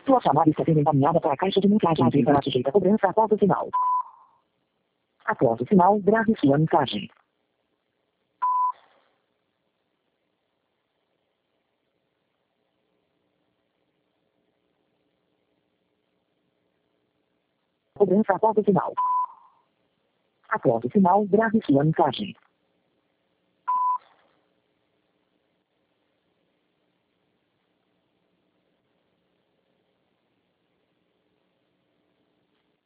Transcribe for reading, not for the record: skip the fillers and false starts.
Sua chamada está sendo encaminhada para a caixa de mensagens e será sujeita a cobrança após o sinal. Após o sinal, grave sua mensagem. Cobrança após o sinal. Após o sinal, grave sua mensagem.